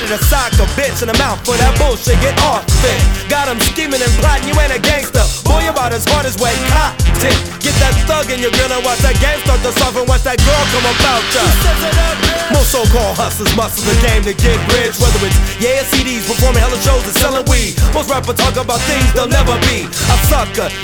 ready to sock a bitch in the mouth for that bullshit, get off fit. Got him scheming and plotting, you ain't a gangster. Boy, about as hard as wet cotton. Get that thug in your grill and watch that game start to soft and watch that girl come about ya. Most so-called hustlers muscle the game to get rich. Whether it's CDs, performing hella shows and selling weed. Most rappers talk about things they'll never be. A sucker.